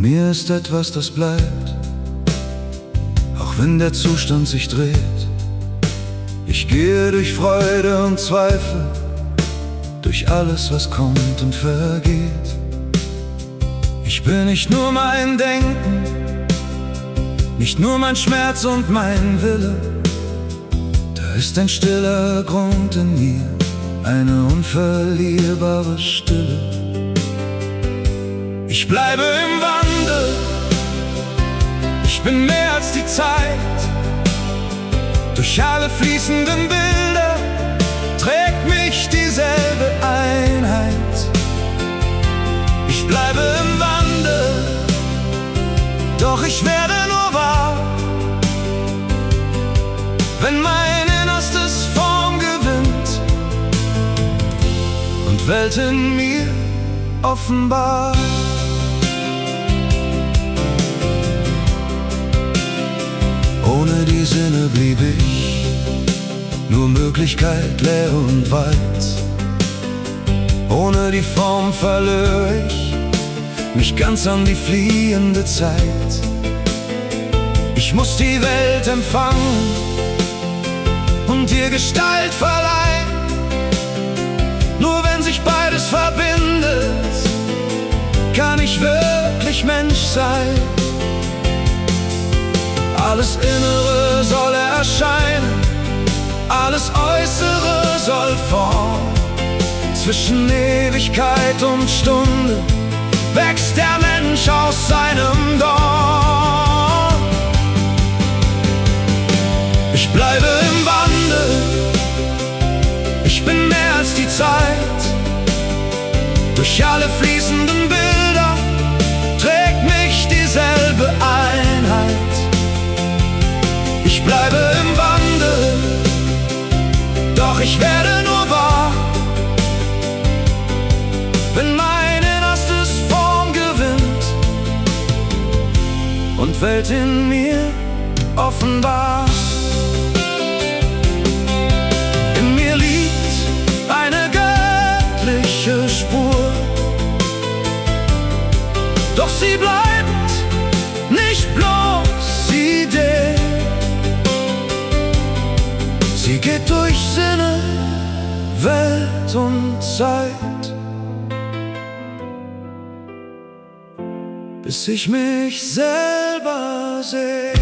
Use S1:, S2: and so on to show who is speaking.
S1: mir ist etwas, das bleibt, auch wenn der Zustand sich dreht. Ich gehe durch Freude und Zweifel, durch alles, was kommt und vergeht. Ich bin nicht nur mein Denken, nicht nur mein Schmerz und mein Wille. Da ist ein stiller Grund in mir, eine unverlierbare Stille. Ich bleibe im Wandel, ich bin mehr als die Zeit. Durch alle fließenden Bilder trägt mich dieselbe Einheit. Ich bleibe im Wandel, doch ich werde nur wahr, wenn mein Innerstes Form gewinnt und Welt in mir offenbar. Ohne die Sinne blieb ich nur Möglichkeit, leer und weit. Ohne die Form verlor ich mich ganz an die fliehende Zeit. Ich muss die Welt empfangen und ihr Gestalt verleihen. Nur wenn sich beides verbindet, kann ich wirklich Mensch sein. Alles Innere soll erscheinen, alles Äußere soll Form. Zwischen Ewigkeit und Stunde wächst der Mensch aus seinem Dorn. Ich bleibe im Wandel, ich bin mehr als die Zeit. Durch alle fließenden Bilder trägt mich dieselbe Einheit. Ich bleibe im Wandel, doch ich werde nur wahr, wenn mein Innerstes Form gewinnt und Welt in mir offenbar. In mir liegt eine göttliche Spur, doch sie bleibt nicht bloß Idee. Sie geht durch Sinne, Welt und Zeit, bis ich mich selber sehe.